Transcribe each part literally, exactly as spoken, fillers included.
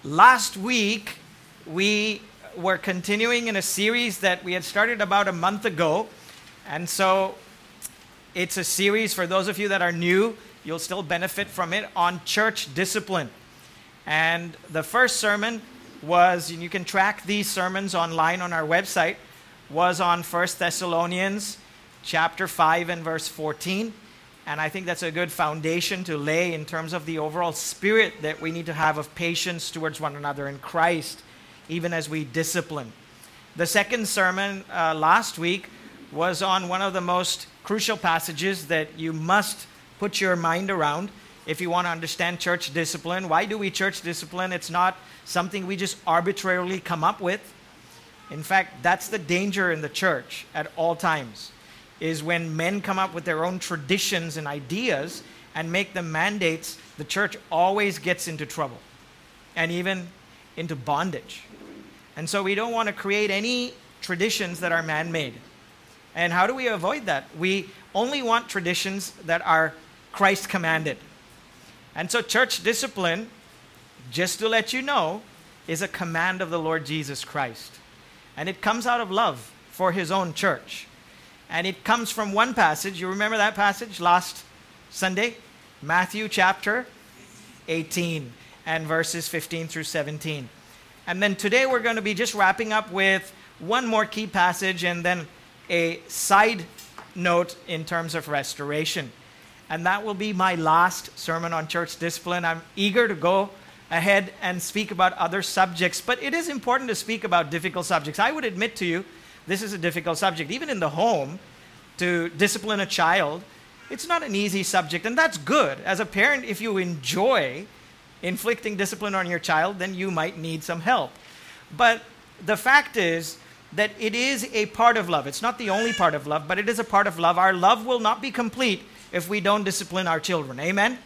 Last week, we were continuing in a series that we had started about a month ago. And so it's a series, for those of you that are new, you'll still benefit from it, on church discipline. And the first sermon was, and you can track these sermons online on our website, was on First Thessalonians chapter five and verse fourteen. And I think that's a good foundation to lay in terms of the overall spirit that we need to have of patience towards one another in Christ, even as we discipline. The second sermon uh, last week was on one of the most crucial passages that you must put your mind around if you want to understand church discipline. Why do we church discipline? It's not something we just arbitrarily come up with. In fact, that's the danger in the church at all times, is when men come up with their own traditions and ideas and make them mandates. The church always gets into trouble and even into bondage. And so we don't want to create any traditions that are man-made. And how do we avoid that? We only want traditions that are Christ commanded. And so church discipline, just to let you know, is a command of the Lord Jesus Christ. And it comes out of love for his own church. And it comes from one passage. You remember that passage last Sunday? Matthew chapter eighteen and verses fifteen through seventeen. And then today we're going to be just wrapping up with one more key passage and then a side note in terms of restoration. And that will be my last sermon on church discipline. I'm eager to go ahead and speak about other subjects, but it is important to speak about difficult subjects. I would admit to you, this is a difficult subject. Even in the home, to discipline a child, it's not an easy subject, and that's good. As a parent, if you enjoy inflicting discipline on your child, then you might need some help. But the fact is that it is a part of love. It's not the only part of love, but it is a part of love. Our love will not be complete if we don't discipline our children. Amen?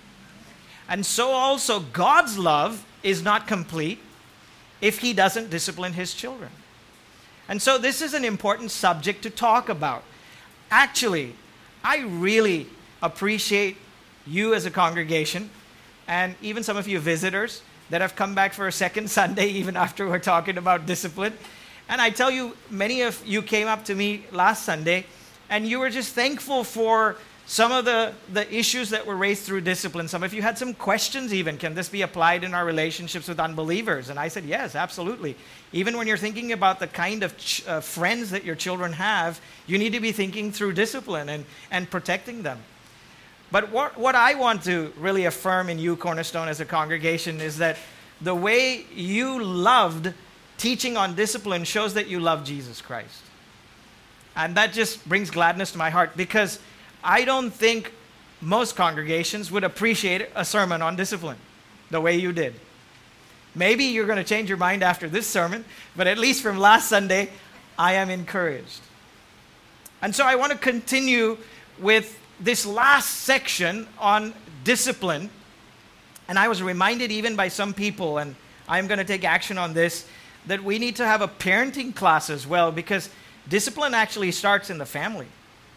And so also, God's love is not complete if he doesn't discipline his children. And so this is an important subject to talk about. Actually, I really appreciate you as a congregation, and even some of you visitors that have come back for a second Sunday, even after we're talking about discipline. And I tell you, many of you came up to me last Sunday, and you were just thankful for some of the, the issues that were raised through discipline. Some of you had some questions even. Can this be applied in our relationships with unbelievers? And I said, yes, absolutely. Even when you're thinking about the kind of ch- uh, friends that your children have, you need to be thinking through discipline and, and protecting them. But what, what I want to really affirm in you, Cornerstone, as a congregation, is that the way you loved teaching on discipline shows that you love Jesus Christ. And that just brings gladness to my heart, because I don't think most congregations would appreciate a sermon on discipline the way you did. Maybe you're going to change your mind after this sermon, but at least from last Sunday, I am encouraged. And so I want to continue with this last section on discipline. And I was reminded even by some people, and I'm going to take action on this, that we need to have a parenting class as well, because discipline actually starts in the family.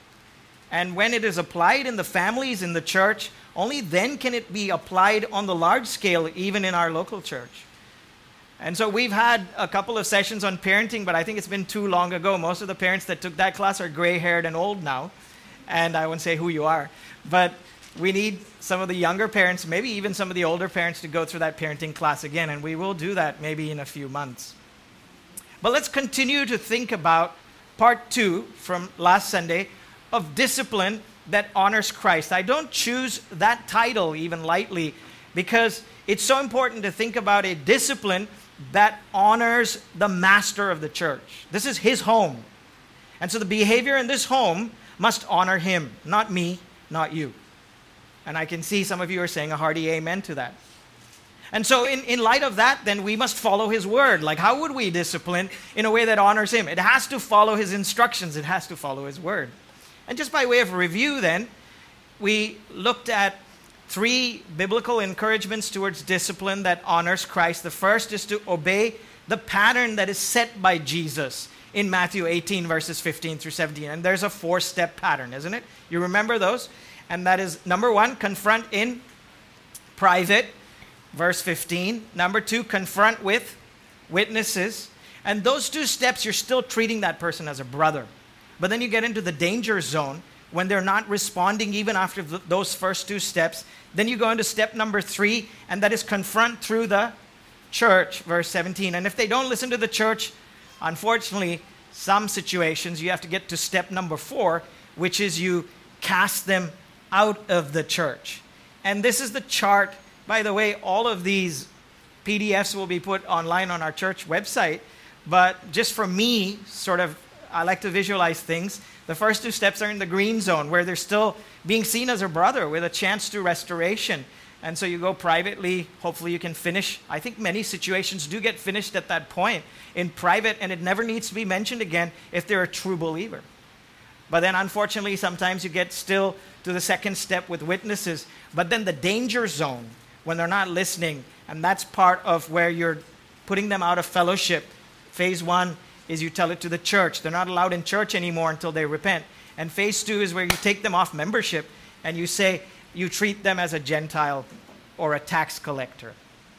And when it is applied in the families, in the church, only then can it be applied on the large scale, even in our local church. And so we've had a couple of sessions on parenting, but I think it's been too long ago. Most of the parents that took that class are gray-haired and old now. And I won't say who you are. But we need some of the younger parents, maybe even some of the older parents, to go through that parenting class again. And we will do that maybe in a few months. But let's continue to think about part two from last Sunday, of discipline that honors Christ. I don't choose that title even lightly, because it's so important to think about a discipline that honors the master of the church. This is his home. And so the behavior in this home must honor him, not me, not you. And I can see some of you are saying a hearty amen to that. And so in, in light of that, then we must follow his word. Like, how would we discipline in a way that honors him? It has to follow his instructions. It has to follow his word. And just by way of review then, we looked at three biblical encouragements towards discipline that honors Christ. The first is to obey the pattern that is set by Jesus in Matthew eighteen, verses fifteen through seventeen. And there's a four-step pattern, isn't it? You remember those? And that is, number one, confront in private. verse fifteen. Number two, confront with witnesses. And those two steps, you're still treating that person as a brother. But then you get into the danger zone when they're not responding even after th- those first two steps. Then you go into step number three, and that is confront through the church, verse seventeen. And if they don't listen to the church, unfortunately, some situations you have to get to step number four, which is you cast them out of the church. And this is the chart. By the way, all of these P D Fs will be put online on our church website. But just for me, sort of, I like to visualize things. The first two steps are in the green zone, where they're still being seen as a brother with a chance to restoration. And so you go privately. Hopefully you can finish. I think many situations do get finished at that point in private, and it never needs to be mentioned again if they're a true believer. But then unfortunately, sometimes you get still to the second step with witnesses. But then the danger zone, when they're not listening, and that's part of where you're putting them out of fellowship. Phase one is you tell it to the church. They're not allowed in church anymore until they repent. And phase two is where you take them off membership and you say you treat them as a Gentile or a tax collector.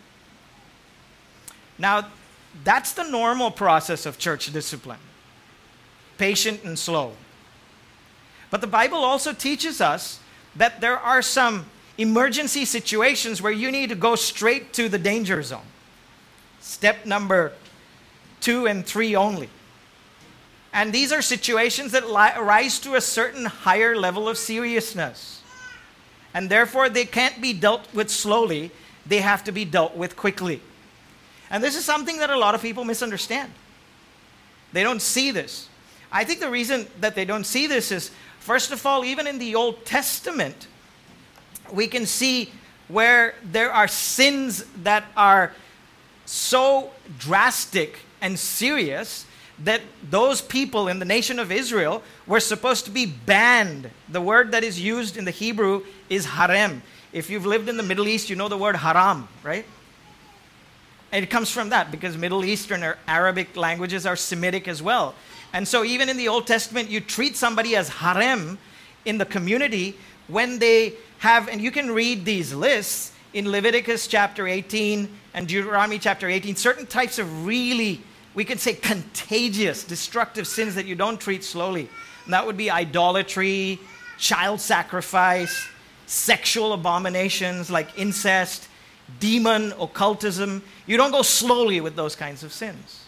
Now, that's the normal process of church discipline. Patient and slow. But the Bible also teaches us that there are some emergency situations where you need to go straight to the danger zone. Step number two and three only. And these are situations that li- rise to a certain higher level of seriousness. And therefore, they can't be dealt with slowly. They have to be dealt with quickly. And this is something that a lot of people misunderstand. They don't see this. I think the reason that they don't see this is, first of all, even in the Old Testament, we can see where there are sins that are so drastic and serious that those people in the nation of Israel were supposed to be banned. The word that is used in the Hebrew is harem. If you've lived in the Middle East, you know the word haram, right? And it comes from that because Middle Eastern or Arabic languages are Semitic as well. And so even in the Old Testament, you treat somebody as harem in the community when they have, and you can read these lists in Leviticus chapter eighteen and Deuteronomy chapter eighteen, certain types of really, we could say, contagious, destructive sins that you don't treat slowly. And that would be idolatry, child sacrifice, sexual abominations like incest, demon, occultism. You don't go slowly with those kinds of sins.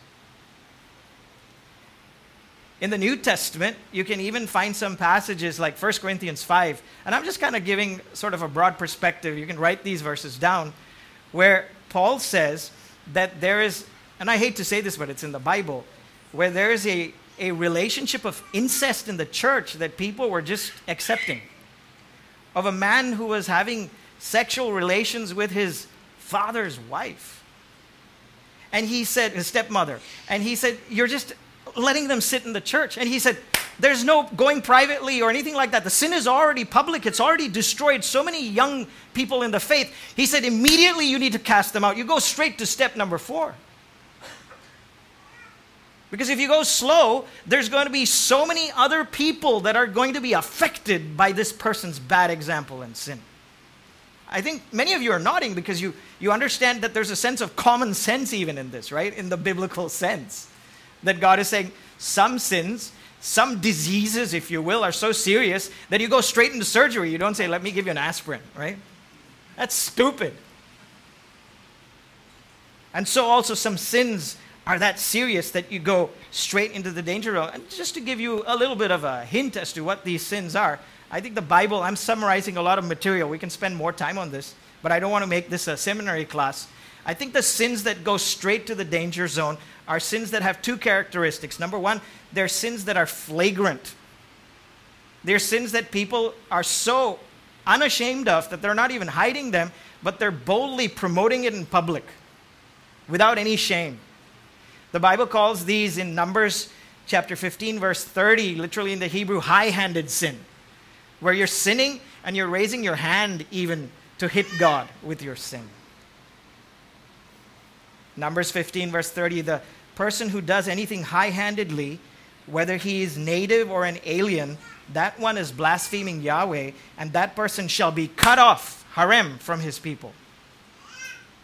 In the New Testament, you can even find some passages like First Corinthians five. And I'm just kind of giving sort of a broad perspective. You can write these verses down where Paul says that there is, and I hate to say this, but it's in the Bible, where there is a, a relationship of incest in the church that people were just accepting. Of a man who was having sexual relations with his father's wife. And he said, his stepmother. And he said, you're just letting them sit in the church. And he said, there's no going privately or anything like that. The sin is already public. It's already destroyed so many young people in the faith. He said, immediately you need to cast them out. You go straight to step number four. Because if you go slow, there's going to be so many other people that are going to be affected by this person's bad example and sin. I think many of you are nodding because you, you understand that there's a sense of common sense even in this, right? In the biblical sense. That God is saying some sins, some diseases, if you will, are so serious that you go straight into surgery. You don't say, let me give you an aspirin, right? That's stupid. And so also some sins are that serious that you go straight into the danger zone. And just to give you a little bit of a hint as to what these sins are, I think the Bible, I'm summarizing a lot of material. We can spend more time on this, but I don't want to make this a seminary class. I think the sins that go straight to the danger zone are sins that have two characteristics. Number one, they're sins that are flagrant. They're sins that people are so unashamed of that they're not even hiding them, but they're boldly promoting it in public without any shame. The Bible calls these in Numbers chapter fifteen, verse thirty, literally in the Hebrew, high-handed sin, where you're sinning and you're raising your hand even to hit God with your sin. Numbers fifteen, verse thirty, the person who does anything high-handedly, whether he is native or an alien, that one is blaspheming Yahweh, and that person shall be cut off, harem, from his people.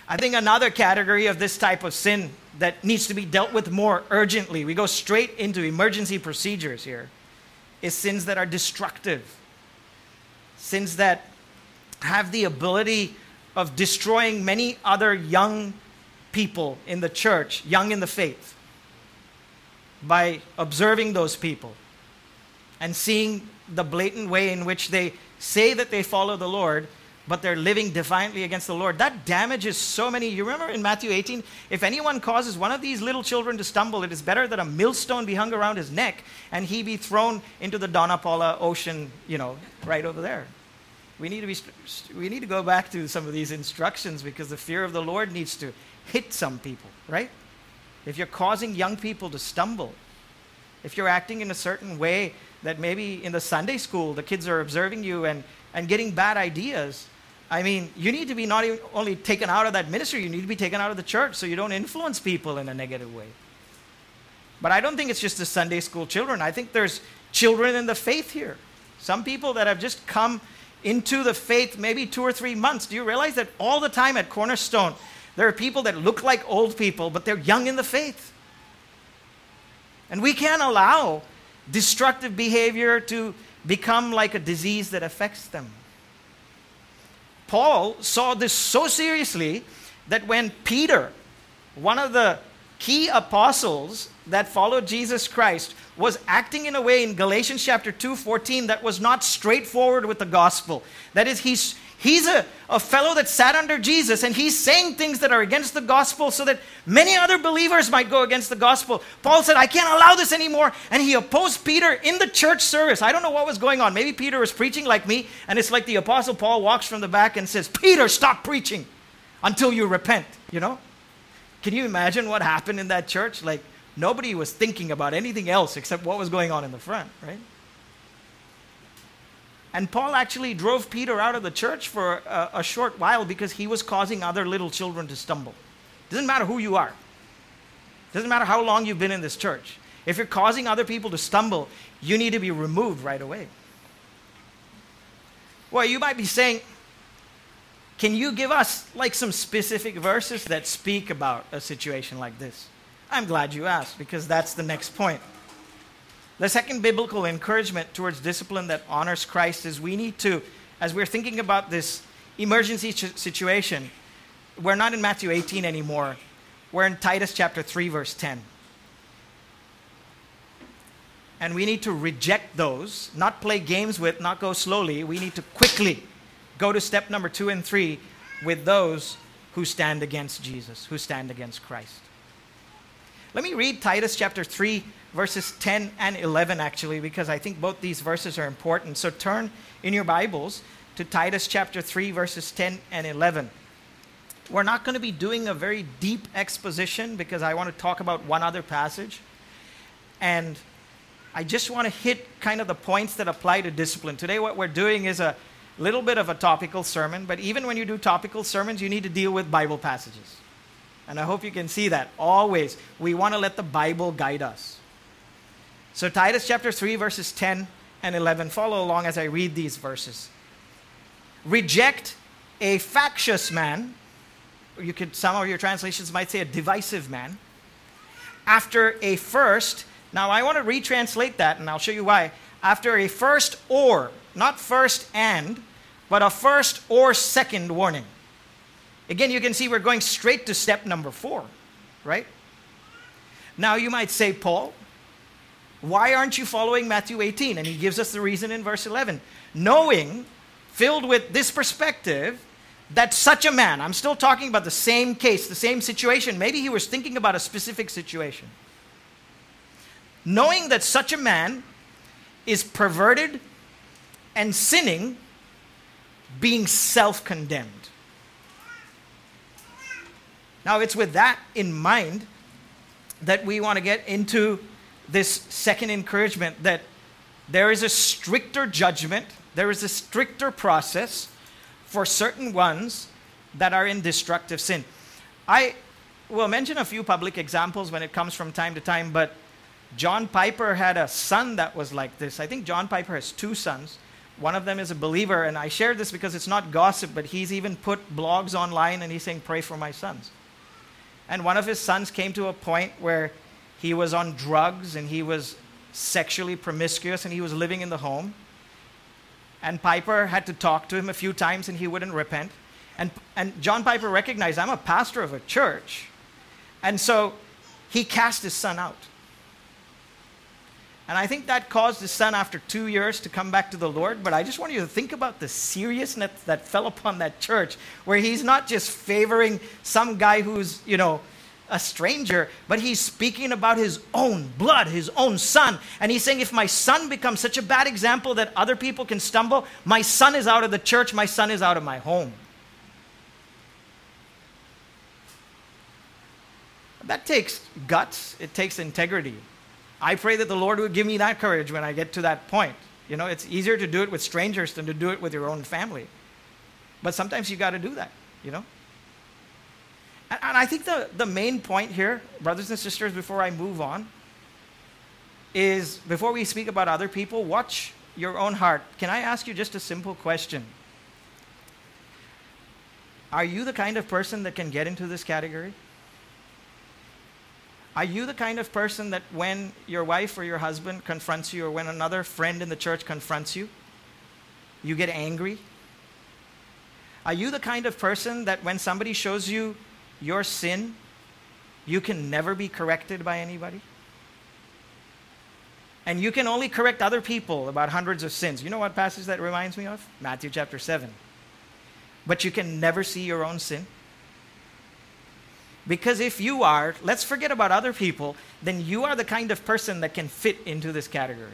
I think another category of this type of sin that needs to be dealt with more urgently, we go straight into emergency procedures here, is sins that are destructive. Sins that have the ability of destroying many other young people in the church, young in the faith, by observing those people and seeing the blatant way in which they say that they follow the Lord, but they're living defiantly against the Lord. That damages so many. You remember in Matthew eighteen, if anyone causes one of these little children to stumble, it is better that a millstone be hung around his neck and he be thrown into the Dona Paula ocean, you know, right over there. We need to be, we need to go back to some of these instructions, because the fear of the Lord needs to hit some people, right? If you're causing young people to stumble, if you're acting in a certain way that maybe in the Sunday school the kids are observing you and, and getting bad ideas, I mean, you need to be not even only taken out of that ministry, you need to be taken out of the church so you don't influence people in a negative way. But I don't think it's just the Sunday school children. I think there's children in the faith here. Some people that have just come into the faith maybe two or three months. Do you realize that all the time at Cornerstone, there are people that look like old people, but they're young in the faith? And we can't allow destructive behavior to become like a disease that affects them. Paul saw this so seriously that when Peter, one of the key apostles that followed Jesus Christ, was acting in a way in Galatians chapter two, fourteen that was not straightforward with the gospel. That is, he's He's a, a fellow that sat under Jesus, and he's saying things that are against the gospel so that many other believers might go against the gospel. Paul said, I can't allow this anymore. And he opposed Peter in the church service. I don't know what was going on. Maybe Peter was preaching like me, and it's like the apostle Paul walks from the back and says, Peter, stop preaching until you repent, you know? Can you imagine what happened in that church? Like, nobody was thinking about anything else except what was going on in the front, right? And Paul actually drove Peter out of the church for a, a short while because he was causing other little children to stumble. Doesn't matter who you are. Doesn't matter how long you've been in this church. If you're causing other people to stumble, you need to be removed right away. Well, you might be saying, can you give us like some specific verses that speak about a situation like this? I'm glad you asked, because that's the next point. The second biblical encouragement towards discipline that honors Christ is we need to, as we're thinking about this emergency situation, we're not in Matthew eighteen anymore. We're in Titus chapter three, verse ten. And we need to reject those, not play games with, not go slowly. We need to quickly go to step number two and three with those who stand against Jesus, who stand against Christ. Let me read Titus chapter three, verses ten and eleven, actually, because I think both these verses are important. So turn in your Bibles to Titus chapter three, verses ten and eleven. We're not going to be doing a very deep exposition because I want to talk about one other passage. And I just want to hit kind of the points that apply to discipline. Today what we're doing is a little bit of a topical sermon, but even when you do topical sermons, you need to deal with Bible passages. And I hope you can see that. Always, we want to let the Bible guide us. So Titus chapter three, verses ten and eleven. Follow along as I read these verses. Reject a factious man, or you could, some of your translations might say a divisive man, after a first, now I want to retranslate that, and I'll show you why. After a first or, not first and, but a first or second warning. Again, you can see we're going straight to step number four, right? Now you might say, Paul, why aren't you following Matthew eighteen? And he gives us the reason in verse eleven. Knowing, filled with this perspective, that such a man, I'm still talking about the same case, the same situation. Maybe he was thinking about a specific situation. Knowing that such a man is perverted and sinning, being self-condemned. Now, it's with that in mind that we want to get into this second encouragement, that there is a stricter judgment, there is a stricter process for certain ones that are in destructive sin. I will mention a few public examples when it comes from time to time, but John Piper had a son that was like this. I think John Piper has two sons. One of them is a believer, and I share this because it's not gossip, but he's even put blogs online and he's saying, pray for my sons. And one of his sons came to a point where he was on drugs and he was sexually promiscuous and he was living in the home. And Piper had to talk to him a few times and he wouldn't repent. And, and John Piper recognized, I'm a pastor of a church. And so he cast his son out. And I think that caused his son after two years to come back to the Lord. But I just want you to think about the seriousness that fell upon that church, where he's not just favoring some guy who's, you know, a stranger, but he's speaking about his own blood, his own son. And he's saying, if my son becomes such a bad example that other people can stumble, my son is out of the church, my son is out of my home. That takes guts. It takes integrity. I pray that the Lord would give me that courage when I get to that point. You know, it's easier to do it with strangers than to do it with your own family. But sometimes you got to do that, you know. And, and I think the, the main point here, brothers and sisters, before I move on, is before we speak about other people, watch your own heart. Can I ask you just a simple question? Are you the kind of person that can get into this category? Are you the kind of person that when your wife or your husband confronts you, or when another friend in the church confronts you, you get angry? Are you the kind of person that when somebody shows you your sin, you can never be corrected by anybody? And you can only correct other people about hundreds of sins. You know what passage that reminds me of? Matthew chapter seven. But you can never see your own sin. Because if you are, let's forget about other people, then you are the kind of person that can fit into this category.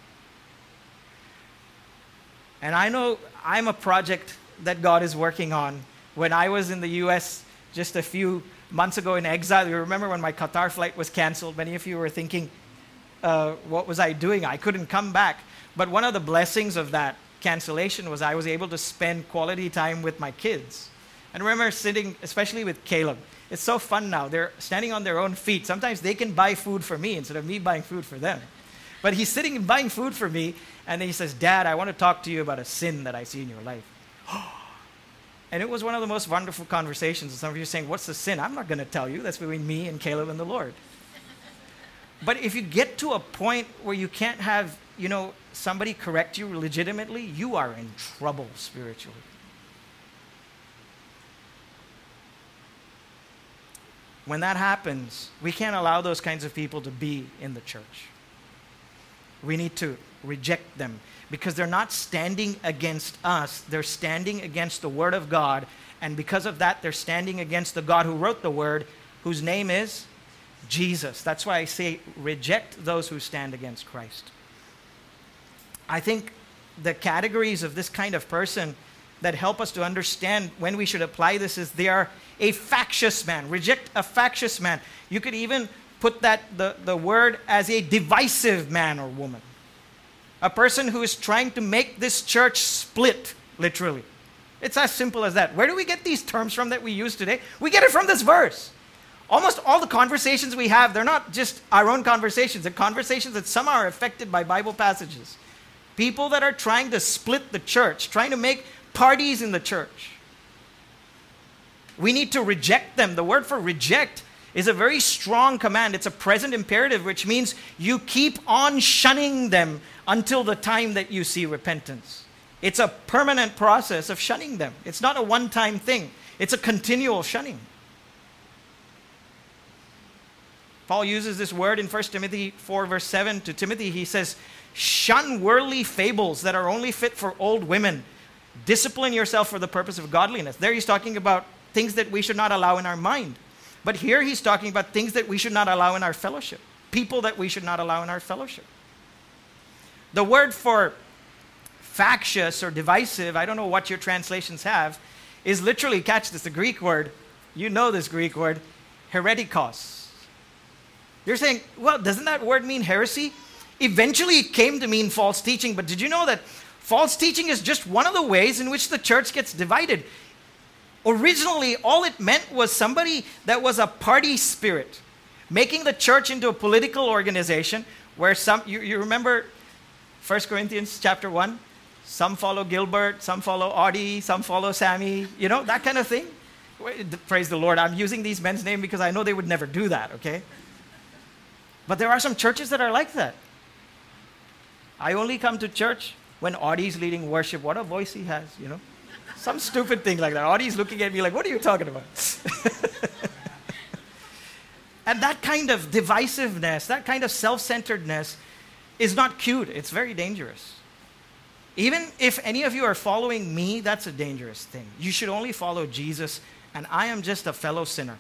And I know I'm a project that God is working on. When I was in the U S just a few months ago in exile, you remember when my Qatar flight was canceled, many of you were thinking, uh, what was I doing? I couldn't come back. But one of the blessings of that cancellation was I was able to spend quality time with my kids. And remember sitting, especially with Caleb. It's so fun now. They're standing on their own feet. Sometimes they can buy food for me instead of me buying food for them. But he's sitting and buying food for me, and then he says, Dad, I want to talk to you about a sin that I see in your life. And it was one of the most wonderful conversations. Some of you are saying, what's the sin? I'm not going to tell you. That's between me and Caleb and the Lord. But if you get to a point where you can't have, you know, somebody correct you legitimately, you are in trouble spiritually. When that happens, we can't allow those kinds of people to be in the church. We need to reject them because they're not standing against us. They're standing against the Word of God. And because of that, they're standing against the God who wrote the Word, whose name is Jesus. That's why I say reject those who stand against Christ. I think the categories of this kind of person that help us to understand when we should apply this is they are a factious man. Reject a factious man. You could even put that the, the word as a divisive man or woman. A person who is trying to make this church split, literally. It's as simple as that. Where do we get these terms from that we use today? We get it from this verse. Almost all the conversations we have, they're not just our own conversations. They're conversations that somehow are affected by Bible passages. People that are trying to split the church, trying to make parties in the church. We need to reject them. The word for reject is a very strong command. It's a present imperative, which means you keep on shunning them until the time that you see repentance. It's a permanent process of shunning them. It's not a one-time thing. It's a continual shunning. Paul uses this word in First Timothy four, verse seven to Timothy. He says, shun worldly fables that are only fit for old women. Discipline yourself for the purpose of godliness. There he's talking about things that we should not allow in our mind. But here he's talking about things that we should not allow in our fellowship. People that we should not allow in our fellowship. The word for factious or divisive, I don't know what your translations have, is literally, catch this, the Greek word, you know this Greek word, heretikos. You're saying, well, doesn't that word mean heresy? Eventually it came to mean false teaching, but did you know that false teaching is just one of the ways in which the church gets divided? Originally, all it meant was somebody that was a party spirit, making the church into a political organization where some, you, you remember First Corinthians chapter one? Some follow Gilbert, some follow Audie, some follow Sammy, you know, that kind of thing. Praise the Lord. I'm using these men's names because I know they would never do that, okay? But there are some churches that are like that. I only come to church when Audie's leading worship. What a voice he has, you know? Some stupid thing like that. Audie's looking at me like, what are you talking about? And that kind of divisiveness, that kind of self-centeredness is not cute. It's very dangerous. Even if any of you are following me, that's a dangerous thing. You should only follow Jesus, and I am just a fellow sinner.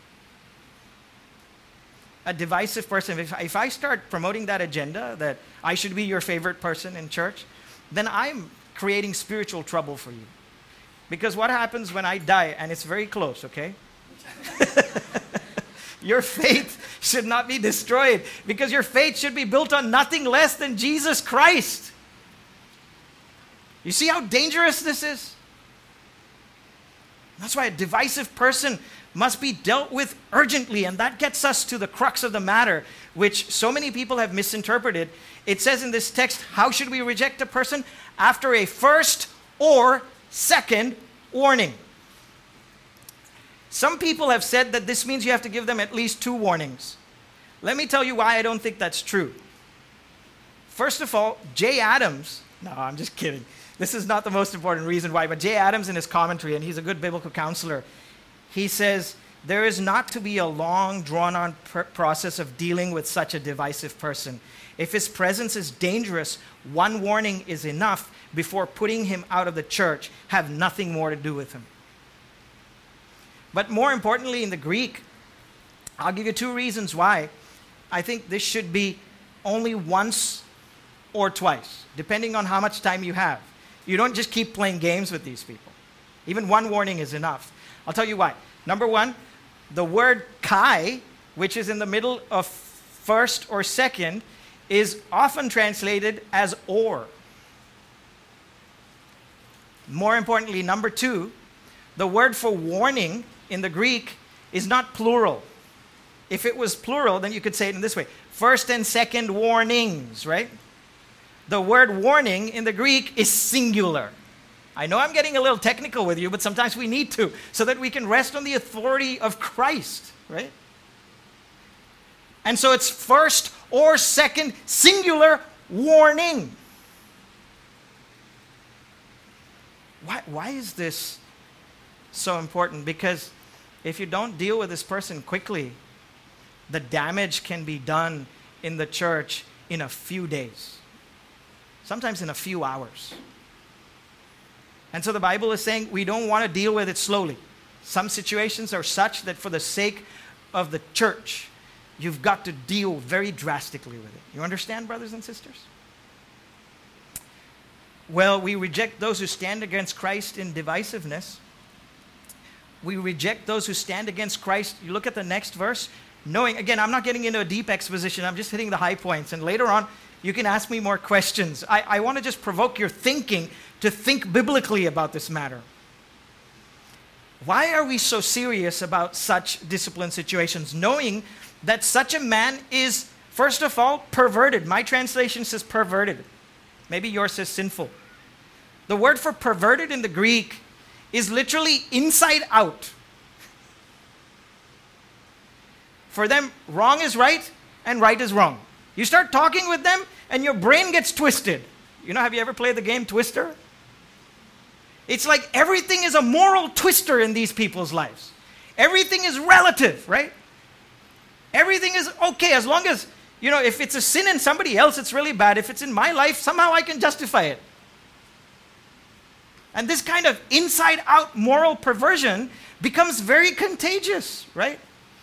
A divisive person, if, if I start promoting that agenda, that I should be your favorite person in church, then I'm creating spiritual trouble for you. Because what happens when I die, and it's very close, okay? Your faith should not be destroyed, because your faith should be built on nothing less than Jesus Christ. You see how dangerous this is? That's why a divisive person must be dealt with urgently, and that gets us to the crux of the matter, which so many people have misinterpreted. It says in this text, how should we reject a person? After a first or second warning. Some people have said that this means you have to give them at least two warnings. Let me tell you why I don't think that's true. First of all, Jay Adams, no, I'm just kidding. This is not the most important reason why, but Jay Adams in his commentary, and he's a good biblical counselor, he says, there is not to be a long, drawn-on pr- process of dealing with such a divisive person. If his presence is dangerous, one warning is enough before putting him out of the church. Have nothing more to do with him. But more importantly, in the Greek, I'll give you two reasons why I think this should be only once or twice, depending on how much time you have. You don't just keep playing games with these people. Even one warning is enough. I'll tell you why. Number one, the word kai, which is in the middle of first or second, is often translated as or. More importantly, number two, the word for warning in the Greek is not plural. If it was plural, then you could say it in this way. First and second warnings, right? The word warning in the Greek is singular. I know I'm getting a little technical with you, but sometimes we need to, so that we can rest on the authority of Christ, right? And so it's first or second singular warning. Why, why is this so important? Because if you don't deal with this person quickly, the damage can be done in the church in a few days. Sometimes in a few hours. And so the Bible is saying we don't want to deal with it slowly. Some situations are such that for the sake of the church, you've got to deal very drastically with it. You understand, brothers and sisters? Well, we reject those who stand against Christ in divisiveness. We reject those who stand against Christ. You look at the next verse, knowing, again, I'm not getting into a deep exposition. I'm just hitting the high points. And later on, you can ask me more questions. I, I want to just provoke your thinking to think biblically about this matter. Why are we so serious about such discipline situations, knowing that such a man is, first of all, perverted? My translation says perverted. Maybe yours says sinful. The word for perverted in the Greek is literally inside out. For them, wrong is right and right is wrong. You start talking with them and your brain gets twisted. You know, have you ever played the game Twister? It's like everything is a moral twister in these people's lives. Everything is relative, right? Everything is okay as long as, you know, if it's a sin in somebody else, it's really bad. If it's in my life, somehow I can justify it. And this kind of inside-out moral perversion becomes very contagious, right?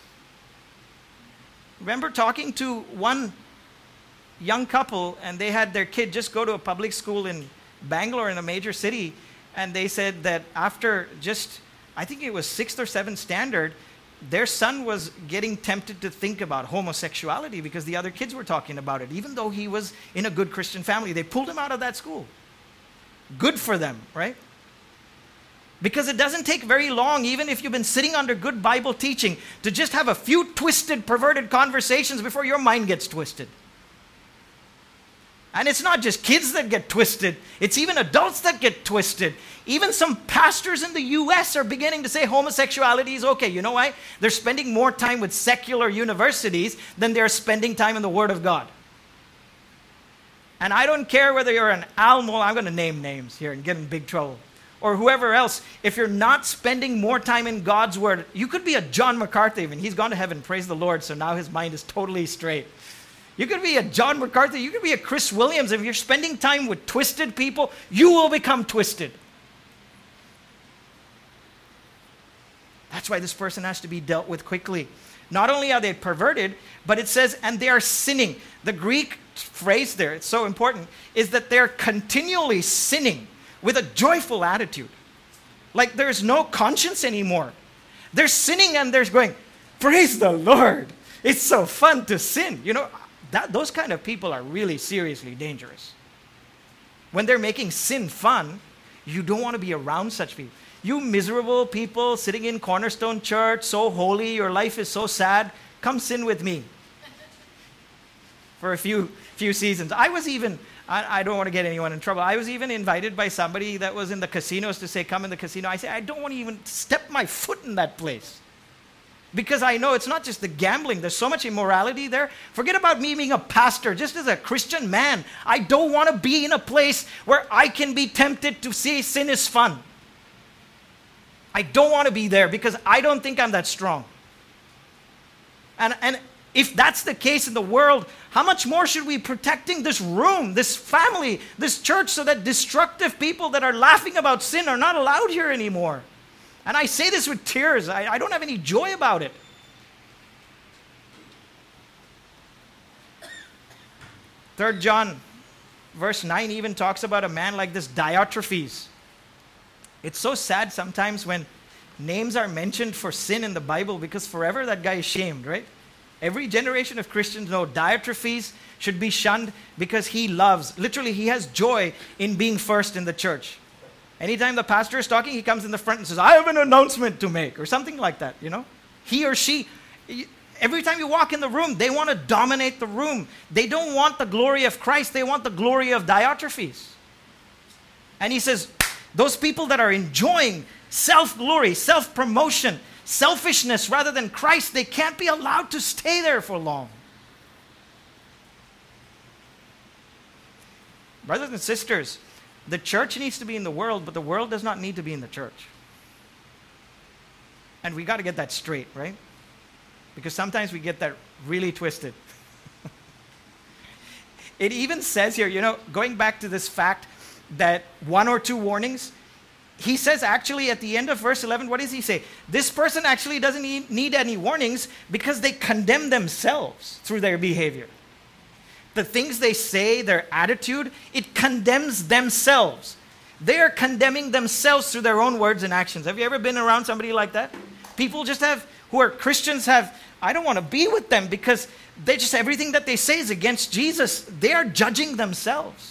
Remember talking to one young couple, and they had their kid just go to a public school in Bangalore, in a major city, and they said that after just, I think it was sixth or seventh standard, their son was getting tempted to think about homosexuality because the other kids were talking about it, even though he was in a good Christian family. They pulled him out of that school. Good for them, right? Because it doesn't take very long, even if you've been sitting under good Bible teaching, to just have a few twisted, perverted conversations before your mind gets twisted. And it's not just kids that get twisted. It's even adults that get twisted. Even some pastors in the U S are beginning to say homosexuality is okay. You know why? They're spending more time with secular universities than they're spending time in the Word of God. And I don't care whether you're an Al Mohler, I'm going to name names here and get in big trouble, or whoever else. If you're not spending more time in God's Word, you could be a John MacArthur even. He's gone to heaven, praise the Lord, so now his mind is totally straight. You could be a John MacArthur, you could be a Chris Williams. If you're spending time with twisted people, you will become twisted. That's why this person has to be dealt with quickly. Not only are they perverted, but it says, and they are sinning. The Greek phrase there, it's so important, is that they're continually sinning with a joyful attitude. Like there's no conscience anymore. They're sinning and they're going, praise the Lord. It's so fun to sin. You know, that, those kind of people are really seriously dangerous. When they're making sin fun, you don't want to be around such people. You miserable people sitting in Cornerstone Church, so holy, your life is so sad, come sin with me for a few few seasons. I was even, I, I don't want to get anyone in trouble, I was even invited by somebody that was in the casinos to say, come in the casino. I said, I don't want to even step my foot in that place. Because I know it's not just the gambling, there's so much immorality there. Forget about me being a pastor, just as a Christian man, I don't want to be in a place where I can be tempted to say sin is fun. I don't want to be there because I don't think I'm that strong. And, and if that's the case in the world, how much more should we be protecting this room, this family, this church, so that destructive people that are laughing about sin are not allowed here anymore? And I say this with tears. I, I don't have any joy about it. Third John, verse nine even talks about a man like this Diotrephes. It's so sad sometimes when names are mentioned for sin in the Bible because forever that guy is shamed, right? Every generation of Christians know Diotrephes should be shunned because he loves, literally he has joy in being first in the church. Anytime the pastor is talking, he comes in the front and says, I have an announcement to make, or something like that, you know? He or she, every time you walk in the room, they want to dominate the room. They don't want the glory of Christ, they want the glory of Diotrephes. And he says, those people that are enjoying self-glory, self-promotion, selfishness rather than Christ, they can't be allowed to stay there for long. Brothers and sisters, the church needs to be in the world, but the world does not need to be in the church. And we got to get that straight, right? Because sometimes we get that really twisted. It even says here, you know, going back to this fact that one or two warnings, he says actually at the end of verse eleven, what does he say? This person actually doesn't need, need any warnings because they condemn themselves through their behavior. The things they say, their attitude, it condemns themselves. They are condemning themselves through their own words and actions. Have you ever been around somebody like that? People just have, who are Christians have, I don't want to be with them because they just, everything that they say is against Jesus. They are judging themselves.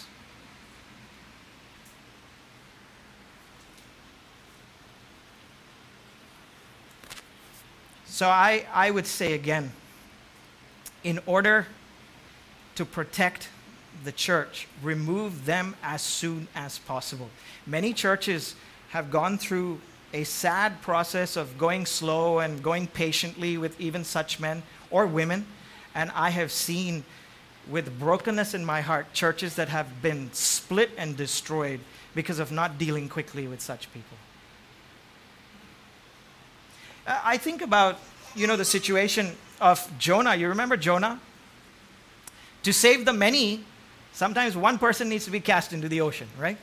So I, I would say again, in order to protect the church, remove them as soon as possible. Many churches have gone through a sad process of going slow and going patiently with even such men or women. And I have seen with brokenness in my heart, churches that have been split and destroyed because of not dealing quickly with such people. I think about, you know, the situation of Jonah. You remember Jonah? To save the many, sometimes one person needs to be cast into the ocean, right?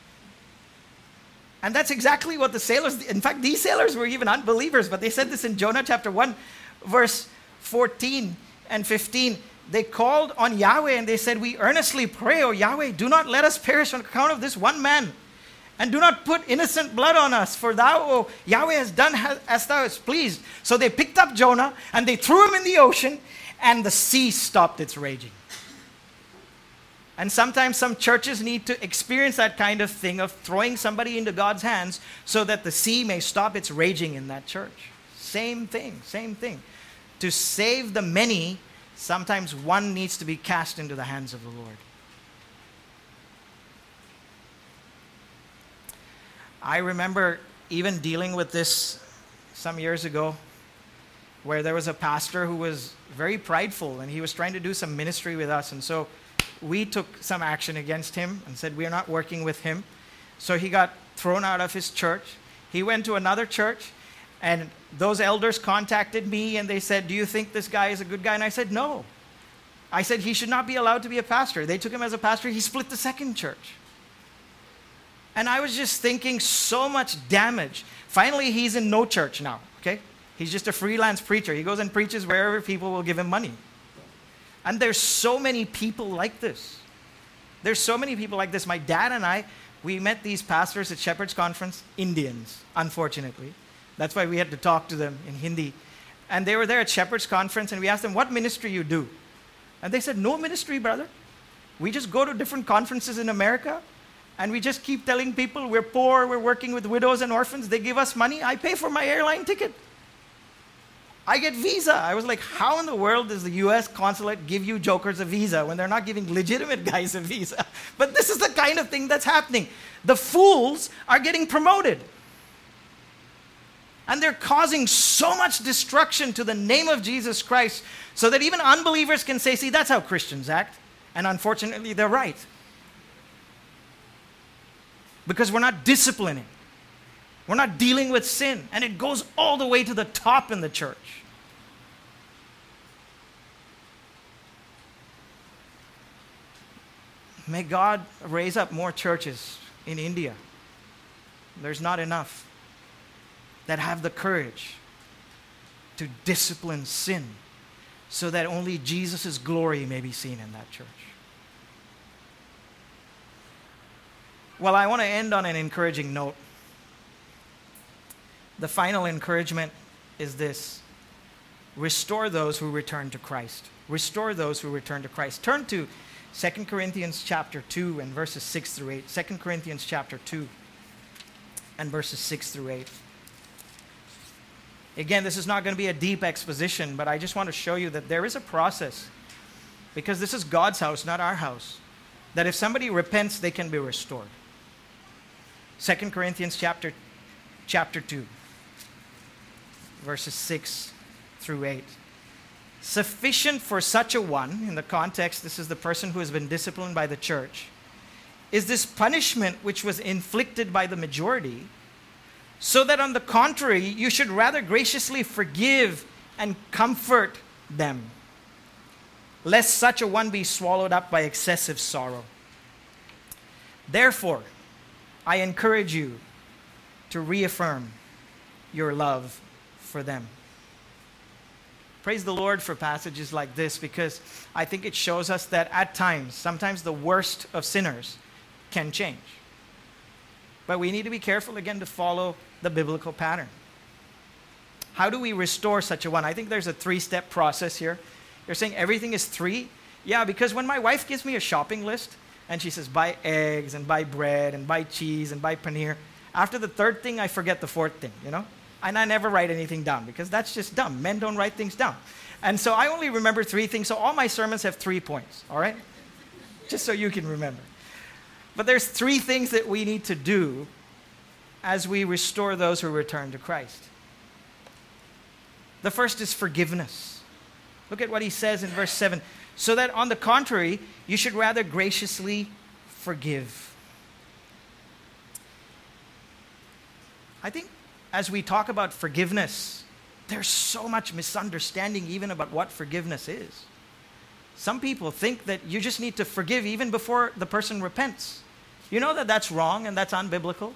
And that's exactly what the sailors, in fact, these sailors were even unbelievers, but they said this in Jonah chapter one, verse fourteen and fifteen. They called on Yahweh and they said, we earnestly pray, O Yahweh, do not let us perish on account of this one man. And do not put innocent blood on us, for thou, O Yahweh, hast done as thou hast pleased. So they picked up Jonah and they threw him in the ocean, and the sea stopped its raging. And sometimes some churches need to experience that kind of thing of throwing somebody into God's hands so that the sea may stop its raging in that church. Same thing, same thing. To save the many, sometimes one needs to be cast into the hands of the Lord. I remember even dealing with this some years ago, where there was a pastor who was very prideful and he was trying to do some ministry with us. And so we took some action against him and said, we are not working with him. So he got thrown out of his church. He went to another church, and those elders contacted me and they said, do you think this guy is a good guy? And I said, no. I said, he should not be allowed to be a pastor. They took him as a pastor. He split the second church. And I was just thinking, so much damage. Finally, he's in no church now, okay? He's just a freelance preacher. He goes and preaches wherever people will give him money. And there's so many people like this. There's so many people like this. My dad and I, we met these pastors at Shepherd's Conference, Indians, unfortunately. That's why we had to talk to them in Hindi. And they were there at Shepherd's Conference, and we asked them, what ministry you do? And they said, no ministry, brother. We just go to different conferences in America, and we just keep telling people we're poor, we're working with widows and orphans. They give us money. I pay for my airline ticket. I get visa. I was like, how in the world does the U S consulate give you jokers a visa when they're not giving legitimate guys a visa? But this is the kind of thing that's happening. The fools are getting promoted. And they're causing so much destruction to the name of Jesus Christ so that even unbelievers can say, see, that's how Christians act. And unfortunately, they're right. Because we're not disciplining. We're not dealing with sin. And it goes all the way to the top in the church. May God raise up more churches in India. There's not enough that have the courage to discipline sin so that only Jesus' glory may be seen in that church. Well, I want to end on an encouraging note. The final encouragement is this: restore those who return to Christ. Restore those who return to Christ. Turn to Second Corinthians chapter two and verses six through eight. Second Corinthians chapter two and verses six through eight. Again, this is not going to be a deep exposition, but I just want to show you that there is a process, because this is God's house, not our house, that if somebody repents, they can be restored. Second Corinthians chapter, chapter two, verses six through eight. Sufficient for such a one, in the context, this is the person who has been disciplined by the church, is this punishment which was inflicted by the majority, so that on the contrary, you should rather graciously forgive and comfort them, lest such a one be swallowed up by excessive sorrow. Therefore, I encourage you to reaffirm your love for them. Praise the Lord for passages like this, because I think it shows us that at times, sometimes the worst of sinners can change. But we need to be careful again to follow the biblical pattern. How do we restore such a one? I think there's a three-step process here. You're saying everything is three? Yeah, because when my wife gives me a shopping list and she says buy eggs and buy bread and buy cheese and buy paneer, after the third thing I forget the fourth thing, you know? And I never write anything down because that's just dumb. Men don't write things down. And so I only remember three things. So all my sermons have three points, all right? Just so you can remember. But there's three things that we need to do as we restore those who return to Christ. The first is forgiveness. Look at what he says in verse seven. So that on the contrary, you should rather graciously forgive. I think as we talk about forgiveness, there's so much misunderstanding even about what forgiveness is. Some people think that you just need to forgive even before the person repents. You know that that's wrong and that's unbiblical.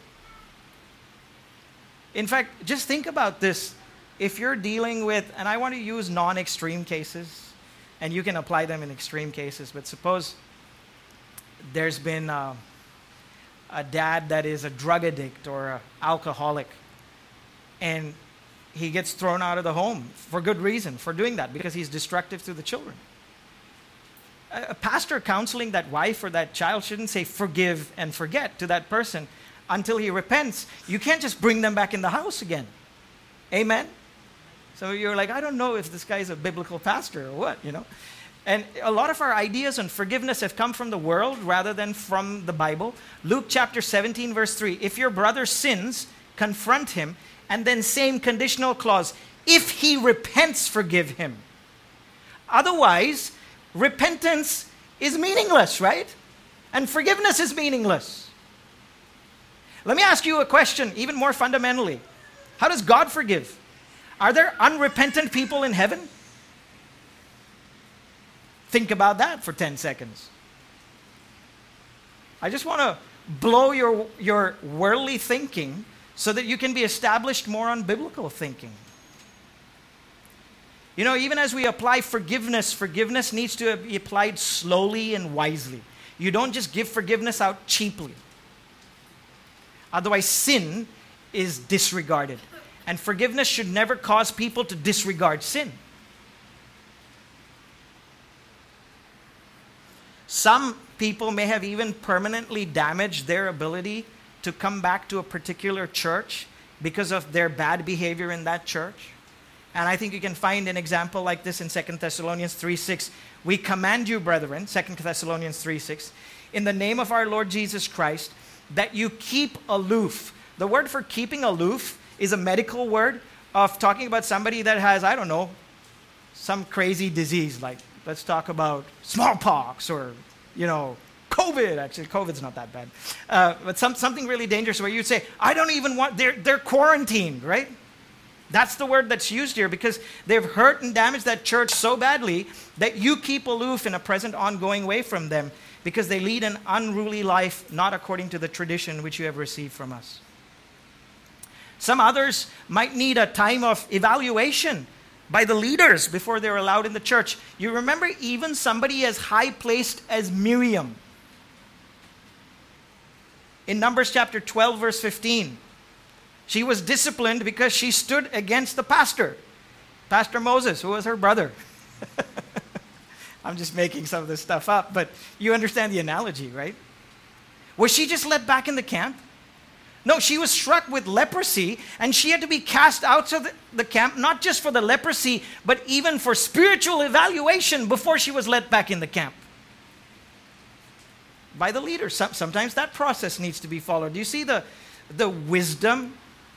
In fact, just think about this. If you're dealing with, and I want to use non-extreme cases, and you can apply them in extreme cases, but suppose there's been a, a dad that is a drug addict or an alcoholic, and he gets thrown out of the home for good reason, for doing that, because he's destructive to the children. A, a pastor counseling that wife or that child shouldn't say forgive and forget to that person until he repents. You can't just bring them back in the house again. Amen? So you're like, I don't know if this guy is a biblical pastor or what, you know. And a lot of our ideas on forgiveness have come from the world rather than from the Bible. Luke chapter seventeen, verse three. If your brother sins, confront him. And then same conditional clause. If he repents, forgive him. Otherwise, repentance is meaningless, right? And forgiveness is meaningless. Let me ask you a question, even more fundamentally. How does God forgive? Are there unrepentant people in heaven? Think about that for ten seconds. I just want to blow your, your worldly thinking so that you can be established more on biblical thinking. You know, even as we apply forgiveness, forgiveness needs to be applied slowly and wisely. You don't just give forgiveness out cheaply. Otherwise, sin is disregarded. And forgiveness should never cause people to disregard sin. Some people may have even permanently damaged their ability to come back to a particular church because of their bad behavior in that church. And I think you can find an example like this in Second Thessalonians three six. We command you, brethren, Second Thessalonians three six, in the name of our Lord Jesus Christ, that you keep aloof. The word for keeping aloof is a medical word of talking about somebody that has, I don't know, some crazy disease, like let's talk about smallpox or, you know, COVID. Actually, COVID's not that bad. Uh, but some, something really dangerous where you'd say, I don't even want, they're, they're quarantined, right? That's the word that's used here because they've hurt and damaged that church so badly that you keep aloof in a present ongoing way from them because they lead an unruly life not according to the tradition which you have received from us. Some others might need a time of evaluation by the leaders before they're allowed in the church. You remember even somebody as high placed as Miriam. In Numbers chapter twelve, verse fifteen, she was disciplined because she stood against the pastor, Pastor Moses, who was her brother. I'm just making some of this stuff up, but you understand the analogy, right? Was she just let back in the camp? No, she was struck with leprosy, and she had to be cast out of the, the camp, not just for the leprosy, but even for spiritual evaluation before she was let back in the camp. By the leaders. Some, sometimes that process needs to be followed. Do you see the, the wisdom?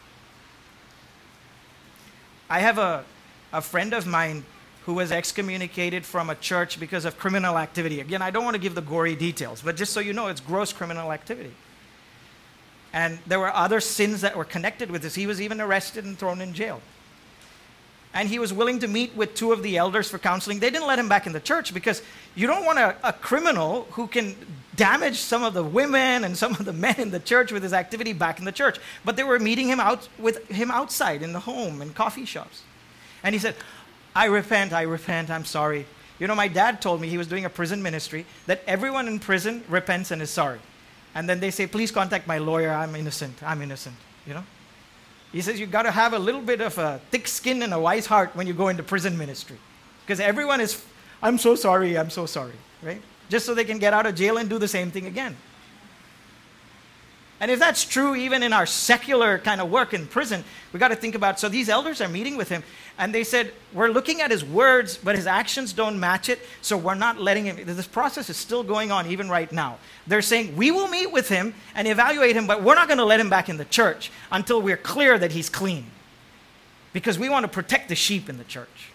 I have a, a friend of mine who was excommunicated from a church because of criminal activity. Again, I don't want to give the gory details, but just so you know, it's gross criminal activity. And there were other sins that were connected with this. He was even arrested and thrown in jail. And he was willing to meet with two of the elders for counseling. They didn't let him back in the church because you don't want a, a criminal who can damage some of the women and some of the men in the church with his activity back in the church. But they were meeting him out with him outside in the home and coffee shops. And he said, I repent, I repent, I'm sorry. You know, my dad told me, he was doing a prison ministry, that everyone in prison repents and is sorry. And then they say, please contact my lawyer, I'm innocent, I'm innocent, you know. He says you got to have a little bit of a thick skin and a wise heart when you go into prison ministry. Because everyone is, I'm so sorry, I'm so sorry, right? Just so they can get out of jail and do the same thing again. And if that's true even in our secular kind of work in prison, we got to think about, so these elders are meeting with him, and they said, we're looking at his words, but his actions don't match it, so we're not letting him, this process is still going on even right now. They're saying, we will meet with him and evaluate him, but we're not going to let him back in the church until we're clear that he's clean. Because we want to protect the sheep in the church.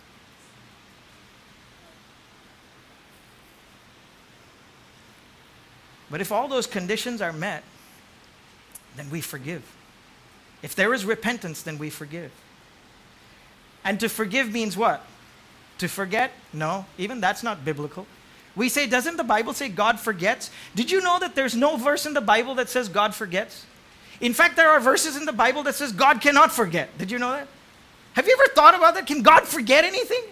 But if all those conditions are met, then we forgive. If there is repentance, then we forgive. And to forgive means what? To forget? No, even that's not biblical. We say, doesn't the Bible say God forgets? Did you know that there's no verse in the Bible that says God forgets? In fact, there are verses in the Bible that says God cannot forget. Did you know that? Have you ever thought about that? Can God forget anything?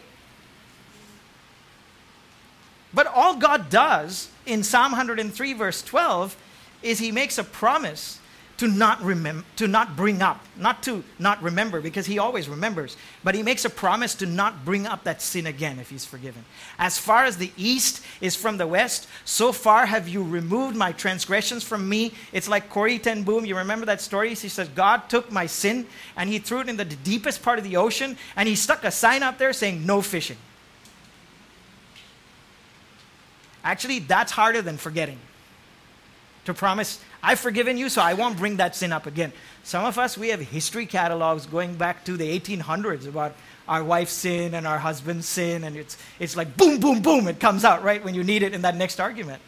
But all God does in Psalm one hundred three verse twelve is he makes a promise to not remember, to not bring up, not to not remember, because he always remembers, but he makes a promise to not bring up that sin again if he's forgiven. As far as the east is from the west, so far have you removed my transgressions from me. It's like Corrie ten Boom. You remember that story? She says, God took my sin and he threw it in the deepest part of the ocean and he stuck a sign up there saying, no fishing. Actually, that's harder than forgetting. To promise, I've forgiven you, so I won't bring that sin up again. Some of us, we have history catalogs going back to the eighteen hundreds about our wife's sin and our husband's sin, and it's, it's like boom, boom, boom, it comes out right when you need it in that next argument.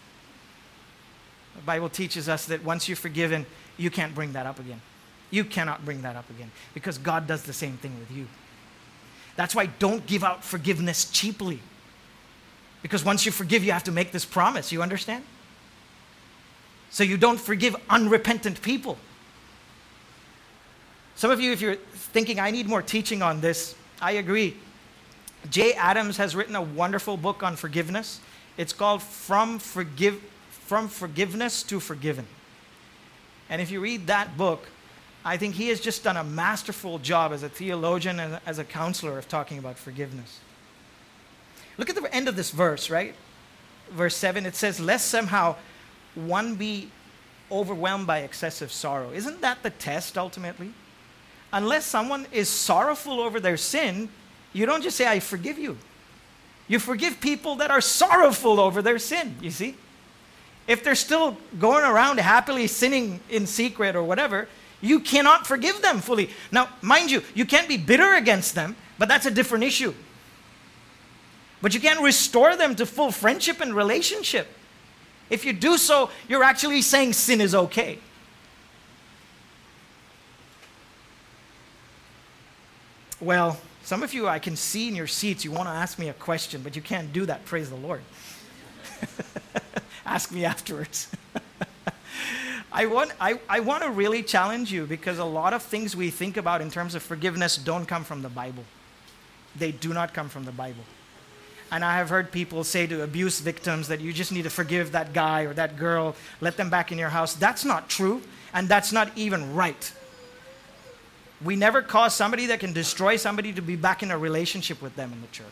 The Bible teaches us that once you're forgiven, you can't bring that up again. You cannot bring that up again because God does the same thing with you. That's why don't give out forgiveness cheaply. Because once you forgive, you have to make this promise. You understand? So you don't forgive unrepentant people. Some of you, if you're thinking, I need more teaching on this, I agree. Jay Adams has written a wonderful book on forgiveness. It's called From Forgive, From Forgiveness to Forgiven. And if you read that book, I think he has just done a masterful job as a theologian and as a counselor of talking about forgiveness. Look at the end of this verse, right? Verse seven, it says, lest somehow one be overwhelmed by excessive sorrow. Isn't that the test ultimately? Unless someone is sorrowful over their sin, you don't just say, I forgive you. You forgive people that are sorrowful over their sin, you see? If they're still going around happily sinning in secret or whatever, you cannot forgive them fully. Now, mind you, you can't be bitter against them, but that's a different issue. But you can't restore them to full friendship and relationship. If you do so, you're actually saying sin is okay. Well, some of you, I can see in your seats, you want to ask me a question, but you can't do that, praise the Lord. Ask me afterwards. I want, I, I want to really challenge you because a lot of things we think about in terms of forgiveness don't come from the Bible. They do not come from the Bible. And I have heard people say to abuse victims that you just need to forgive that guy or that girl, let them back in your house. That's not true, and that's not even right. We never cause somebody that can destroy somebody to be back in a relationship with them in the church.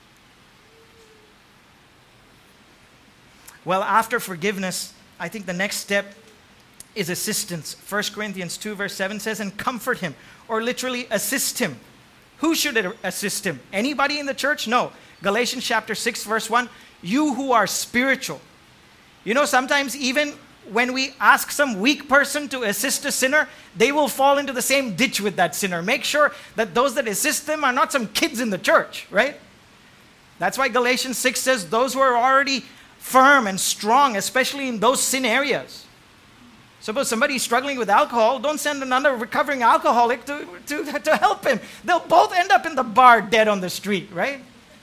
Well, after forgiveness, I think the next step is assistance. First Corinthians two verse seven says, and comfort him, or literally assist him. Who should assist him? Anybody in the church? No. Galatians chapter six verse one, you who are spiritual. You know, sometimes even when we ask some weak person to assist a sinner, they will fall into the same ditch with that sinner. Make sure that those that assist them are not some kids in the church, right? That's why Galatians six says those who are already firm and strong, especially in those sin areas. Suppose somebody's struggling with alcohol, don't send another recovering alcoholic to, to, to help him. They'll both end up in the bar dead on the street, right?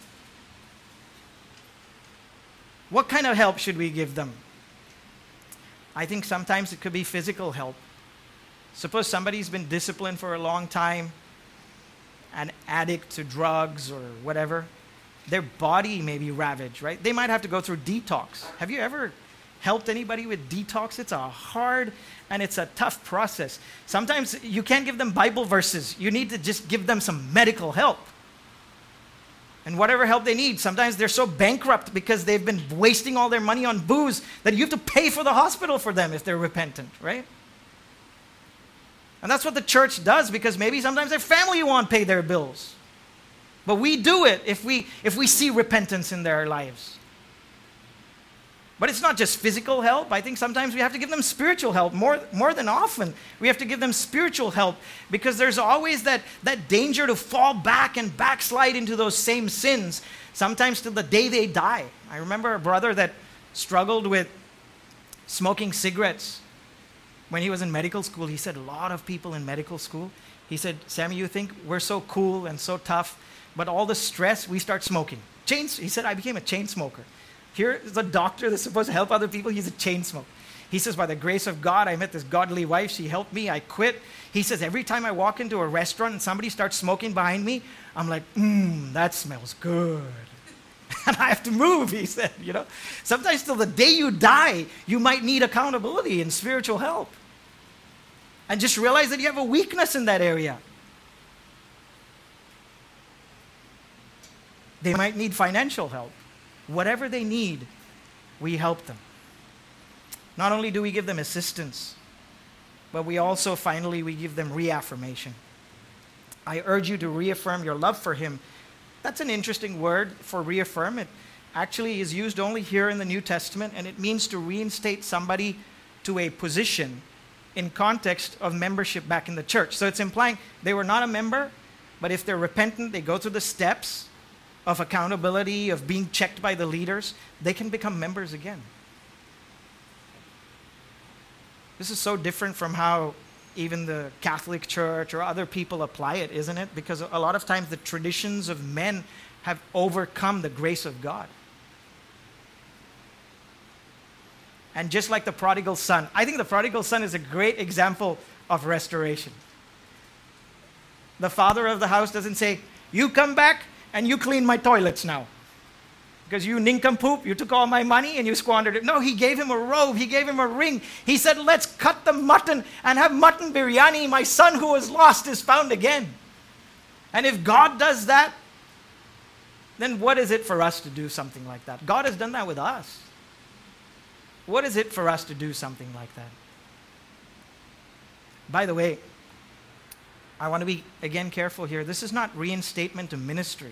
What kind of help should we give them? I think sometimes it could be physical help. Suppose somebody's been disciplined for a long time, an addict to drugs or whatever. Their body may be ravaged, right? They might have to go through detox. Have you ever helped anybody with detox? It's a hard and it's a tough process. Sometimes you can't give them Bible verses. You need to just give them some medical help. And whatever help they need. Sometimes they're so bankrupt because they've been wasting all their money on booze that you have to pay for the hospital for them if they're repentant, right? And that's what the church does because maybe sometimes their family won't pay their bills. But we do it if we, if we see repentance in their lives. But it's not just physical help. I think sometimes we have to give them spiritual help. More, more than often, we have to give them spiritual help because there's always that, that danger to fall back and backslide into those same sins, sometimes till the day they die. I remember a brother that struggled with smoking cigarettes when he was in medical school. He said a lot of people in medical school, he said, Sammy, you think we're so cool and so tough, but all the stress, we start smoking. Chain, he said, I became a chain smoker. Here is a doctor that's supposed to help other people. He's a chain smoker. He says, by the grace of God, I met this godly wife. She helped me. I quit. He says, every time I walk into a restaurant and somebody starts smoking behind me, I'm like, mmm, that smells good. And I have to move, he said, you know. Sometimes till the day you die, you might need accountability and spiritual help. And just realize that you have a weakness in that area. They might need financial help. Whatever they need, we help them. Not only do we give them assistance, but we also finally we give them reaffirmation. I urge you to reaffirm your love for him. That's an interesting word for reaffirm. It actually is used only here in the New Testament, and it means to reinstate somebody to a position in context of membership back in the church. So it's implying they were not a member, but if they're repentant, they go through the steps of accountability, of being checked by the leaders, they can become members again. This is so different from how even the Catholic Church or other people apply it, isn't it? Because a lot of times the traditions of men have overcome the grace of God. And just like the prodigal son, I think the prodigal son is a great example of restoration. The father of the house doesn't say, you come back and you clean my toilets now. Because you nincompoop, you took all my money and you squandered it. No, he gave him a robe, he gave him a ring. He said, let's cut the mutton and have mutton biryani. My son who was lost is found again. And if God does that, then what is it for us to do something like that? God has done that with us. What is it for us to do something like that? By the way, I want to be, again, careful here. This is not reinstatement to ministry.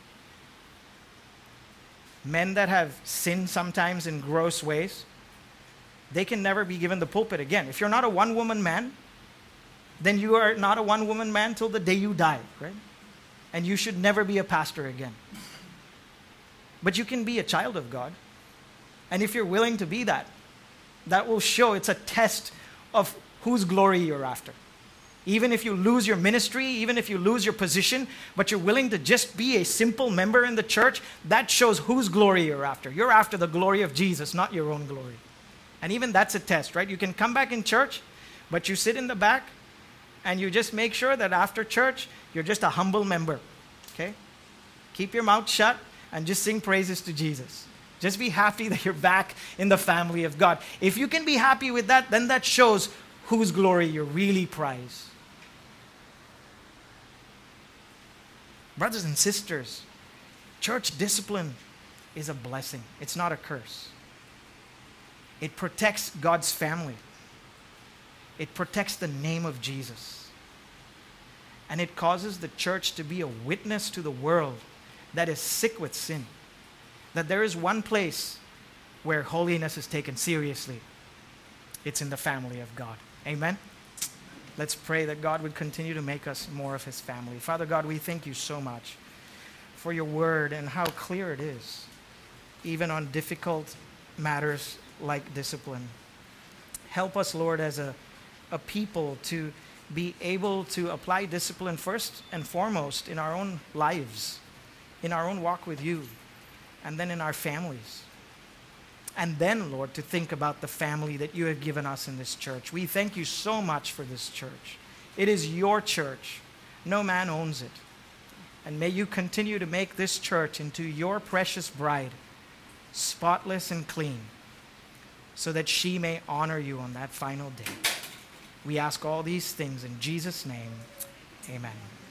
Men that have sinned sometimes in gross ways, they can never be given the pulpit again. If you're not a one-woman man, then you are not a one-woman man till the day you die, right? And you should never be a pastor again. But you can be a child of God. And if you're willing to be that, that will show it's a test of whose glory you're after. Even if you lose your ministry, even if you lose your position, but you're willing to just be a simple member in the church, that shows whose glory you're after. You're after the glory of Jesus, not your own glory. And even that's a test, right? You can come back in church, but you sit in the back and you just make sure that after church, you're just a humble member, okay? Keep your mouth shut and just sing praises to Jesus. Just be happy that you're back in the family of God. If you can be happy with that, then that shows whose glory you really prize. Brothers and sisters, church discipline is a blessing. It's not a curse. It protects God's family. It protects the name of Jesus. And it causes the church to be a witness to the world that is sick with sin. That there is one place where holiness is taken seriously. It's in the family of God. Amen? Let's pray that God would continue to make us more of His family. Father God, we thank you so much for your word and how clear it is, even on difficult matters like discipline. Help us, Lord, as a, a people to be able to apply discipline first and foremost in our own lives, in our own walk with you, and then in our families. And then, Lord, to think about the family that you have given us in this church. We thank you so much for this church. It is your church. No man owns it. And may you continue to make this church into your precious bride, spotless and clean, so that she may honor you on that final day. We ask all these things in Jesus' name. Amen.